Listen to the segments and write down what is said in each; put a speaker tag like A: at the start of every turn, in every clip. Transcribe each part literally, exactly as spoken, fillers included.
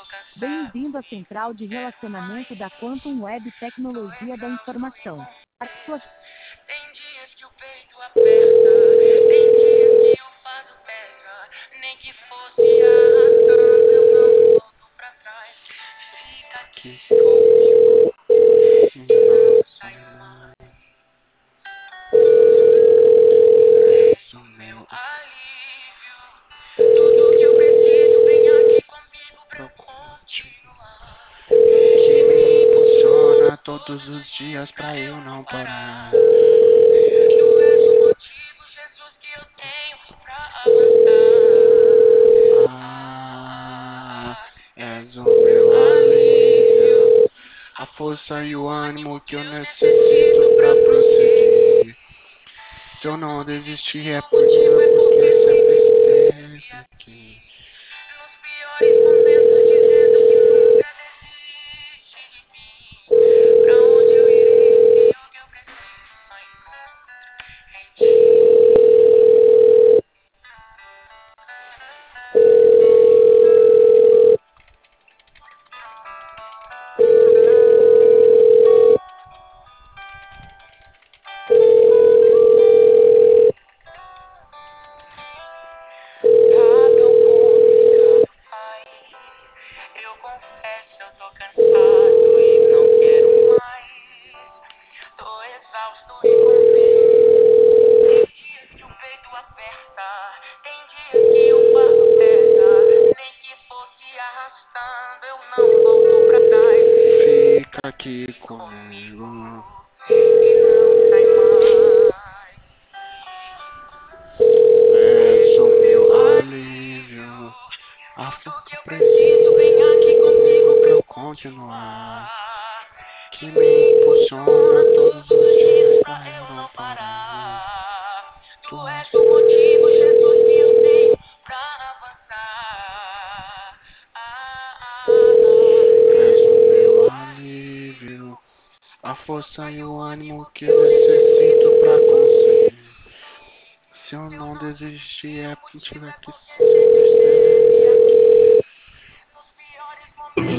A: Bem-vindo à Central de Relacionamento da Quantum Web Tecnologia da Informação. A sua...
B: Tem dias que o peito aperta, tem dias que o fardo pesa, nem que fosse arrastando eu não volto pra trás. Fica aqui comigo e não sai mais. És o meu alívio, tudo que eu preciso vem aqui comigo pra eu continuar. Que me impulsiona todos os dias pra eu não parar. Tu és o motivo, Jesus, que eu tenho pra avançar. Ah, és o meu alívio, a força e o ânimo que eu necessito pra prosseguir. Se eu não desistir é porque, é porque sempre esteve aqui. Nos piores momentos dizendo que nunca desiste de mim. Pra onde eu irei se o que eu preciso só encontro em ti? Tá tão complicado, ai. Eu confesso, eu tô cansado e não quero mais. Tô exausto e confuso. Tem dias que o peito aperta, tem dias que o fardo pesa. Nem que fosse arrastando, eu não volto pra trás. Fica aqui comigo e não sai mais. És o meu alívio, a tudo que eu preciso vem aqui comigo pra eu continuar. Que me impulsiona todos os dias pra eu não parar. Tu és o motivo, Jesus, que eu tenho pra avançar. Ah, ah, ah. És o meu alívio, a força e o ânimo que eu necessito pra conseguir. Se eu não desistir é porque que sempre esteve aqui. Nos piores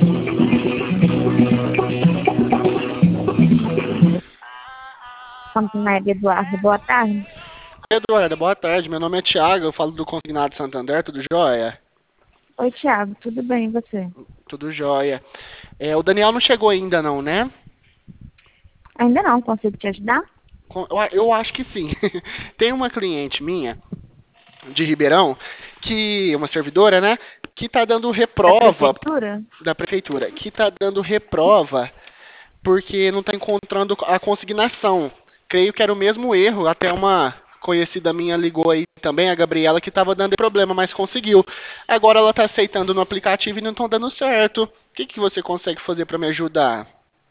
B: momentos.
A: Quantum Web, Eduardo, boa tarde.
B: Eduardo, boa tarde. Meu nome é Thiago, eu falo do Consignado Santander, tudo jóia?
A: Oi, Thiago, tudo bem, e você?
B: Tudo jóia. É, o Daniel não chegou ainda não, né?
A: Ainda não, consigo te ajudar?
B: Com- Eu, a- eu acho que sim. Tem uma cliente minha, de Ribeirão, que uma servidora, né? Que tá dando
A: Da
B: reprova
A: prefeitura?
B: da prefeitura, que tá dando reprova porque não está encontrando a consignação. Creio que era o mesmo erro, até uma conhecida minha ligou aí também, a Gabriela, que estava dando problema, mas conseguiu. Agora ela está aceitando no aplicativo e não estão dando certo. O que, que você consegue fazer para me ajudar?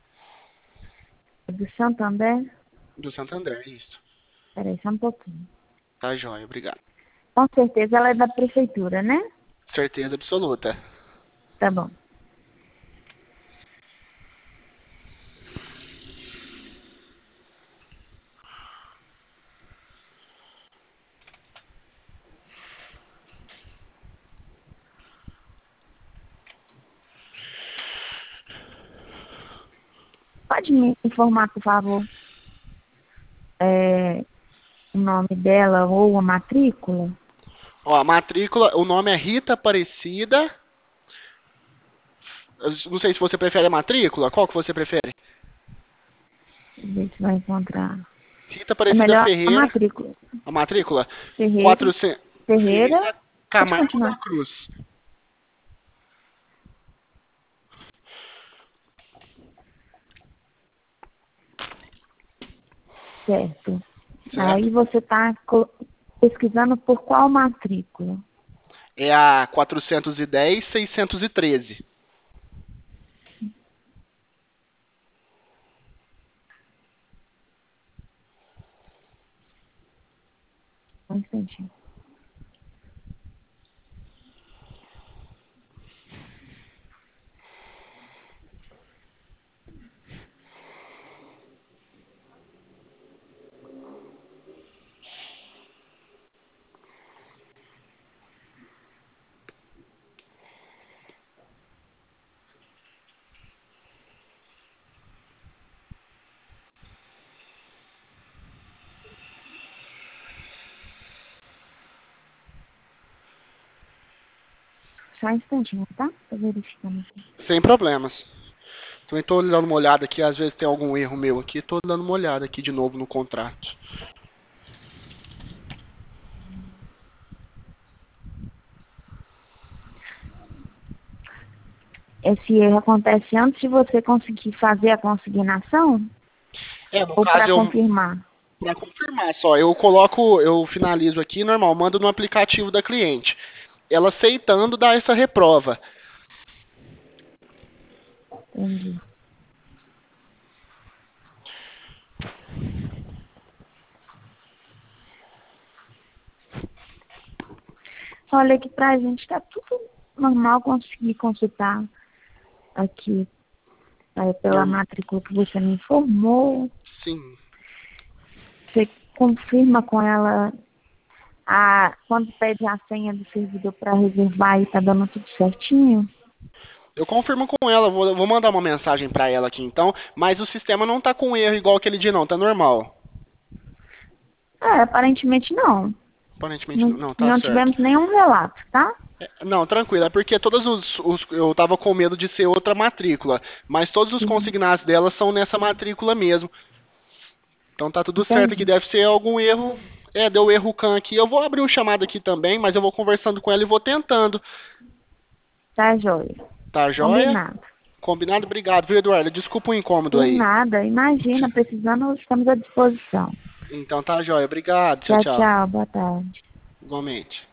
A: Do Santander?
B: Do Santander, isso.
A: Peraí, só um pouquinho.
B: Tá jóia, obrigado.
A: Com certeza ela é da prefeitura, né?
B: Certeza absoluta.
A: Tá bom. Pode me informar, por favor, é, o nome dela ou a matrícula?
B: Ó, a matrícula, o nome é Rita Aparecida. Eu não sei se você prefere a matrícula. Qual que você prefere?
A: Deixa eu ver se vai encontrar.
B: Rita
A: É
B: Aparecida
A: melhor a
B: Ferreira.
A: matrícula.
B: A matrícula?
A: Ferreira.
B: quatrocentos.
A: Ferreira.
B: Ferreira
A: Pode
B: Camargo da
A: continuar.
B: Cruz.
A: Certo. Aí
B: Certo?
A: você está pesquisando por qual matrícula?
B: É a quatrocentos e dez, seiscentos e treze.
A: Um instantinho. Só um instantinho, tá? Tô verificando aqui.
B: Sem problemas. Também tô dando uma olhada aqui, às vezes tem algum erro meu aqui, tô dando uma olhada aqui de novo no contrato.
A: Esse erro acontece antes de você conseguir fazer a consignação
B: É, no
A: ou para
B: caso eu,
A: confirmar?
B: para confirmar só, eu coloco, eu finalizo aqui, normal, mando no aplicativo da cliente. Ela aceitando dar essa reprova.
A: Entendi. Olha, aqui pra gente tá tudo normal conseguir consultar aqui é, pela
B: Normal.
A: matrícula que você me informou.
B: Sim.
A: Você confirma com ela a, quando pede a senha do servidor para reservar e tá dando tudo certinho?
B: Eu confirmo com ela, vou, vou mandar uma mensagem para ela aqui então, mas o sistema não tá com erro igual aquele dia não, tá normal.
A: É, aparentemente não.
B: Aparentemente não,
A: Não,
B: não, tá
A: não
B: certo.
A: tivemos nenhum relato, tá?
B: É, não, tranquilo, é porque todos os, os. Eu tava com medo de ser outra matrícula, mas todos os
A: Sim,
B: consignados dela são nessa matrícula mesmo. Então tá tudo certo aqui,
A: entendi.
B: deve ser algum erro. É, deu erro CAN aqui. Eu vou abrir o chamado aqui também, mas eu vou conversando com ela e vou tentando.
A: Tá, joia.
B: Tá joia?
A: Combinado.
B: Combinado? Obrigado, viu, Eduardo? Desculpa o incômodo
A: Por
B: aí.
A: nada, imagina, precisando, estamos à disposição.
B: Então tá joia, obrigado. Tchau,
A: Tchau,
B: tchau.
A: tchau, boa tarde.
B: Igualmente.